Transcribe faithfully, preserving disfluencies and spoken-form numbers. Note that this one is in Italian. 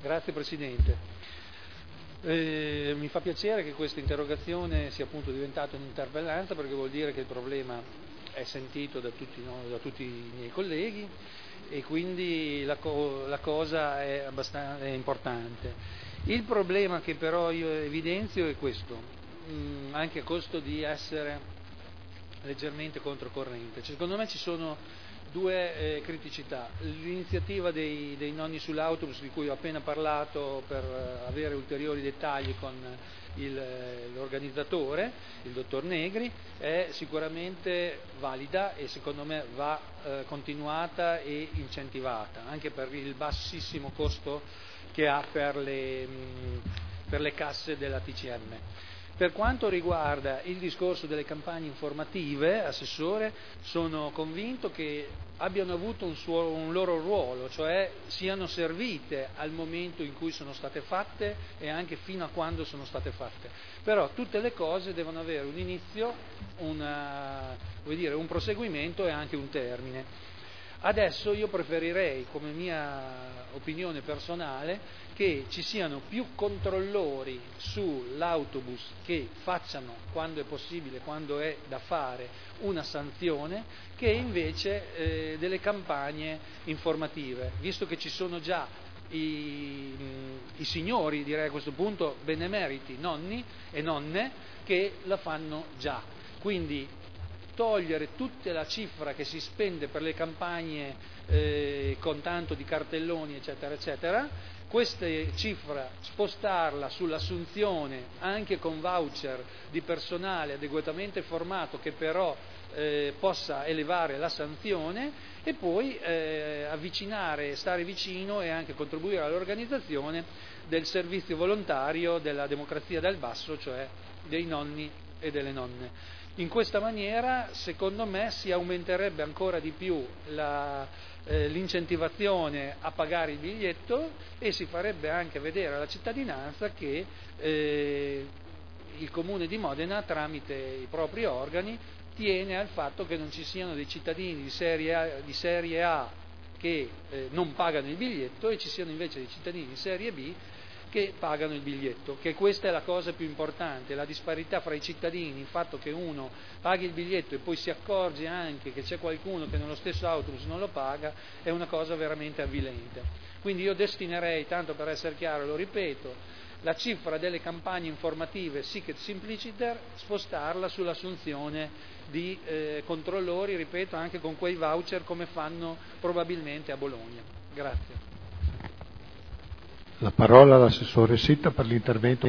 Grazie Presidente. Eh, mi fa piacere che questa interrogazione sia appunto diventata un'interpellanza, perché vuol dire che il problema è sentito da tutti, no, da tutti i miei colleghi, e quindi la, co- la cosa è abbastanza è importante. Il problema che però io evidenzio è questo, mh, anche a costo di essere leggermente controcorrente. Secondo me ci sono due eh, criticità: l'iniziativa dei, dei nonni sull'autobus, di cui ho appena parlato per eh, avere ulteriori dettagli con il, eh, l'organizzatore, il dottor Negri, è sicuramente valida e secondo me va eh, continuata e incentivata, anche per il bassissimo costo che ha per le, mh, per le casse della T C M. Per quanto riguarda il discorso delle campagne informative, Assessore, sono convinto che abbiano avuto un, suo, un loro ruolo, cioè siano servite al momento in cui sono state fatte e anche fino a quando sono state fatte. Però tutte le cose devono avere un inizio, una, vuol dire, un proseguimento e anche un termine. Adesso io preferirei, come mia opinione personale, che ci siano più controllori sull'autobus che facciano, quando è possibile, quando è da fare, una sanzione, che invece eh, delle campagne informative, visto che ci sono già i, i signori, direi a questo punto, benemeriti, nonni e nonne, che la fanno già. Quindi togliere tutta la cifra che si spende per le campagne eh, con tanto di cartelloni eccetera eccetera, questa cifra spostarla sull'assunzione anche con voucher di personale adeguatamente formato, che però eh, possa elevare la sanzione, e poi eh, avvicinare, stare vicino e anche contribuire all'organizzazione del servizio volontario della democrazia dal basso, cioè dei nonni e delle nonne. In questa maniera, secondo me, si aumenterebbe ancora di più la, eh, l'incentivazione a pagare il biglietto, e si farebbe anche vedere alla cittadinanza che eh, il Comune di Modena, tramite i propri organi, tiene al fatto che non ci siano dei cittadini di serie A, di serie A che eh, non pagano il biglietto, e ci siano invece dei cittadini di serie B che pagano il biglietto, che questa è la cosa più importante, la disparità fra i cittadini, il fatto che uno paghi il biglietto e poi si accorge anche che c'è qualcuno che nello stesso autobus non lo paga, è una cosa veramente avvilente. Quindi io destinerei, tanto per essere chiaro, lo ripeto, la cifra delle campagne informative sic et simpliciter, spostarla sull'assunzione di eh, controllori, ripeto, anche con quei voucher come fanno probabilmente a Bologna. Grazie. La parola all'assessore Sitta per l'intervento.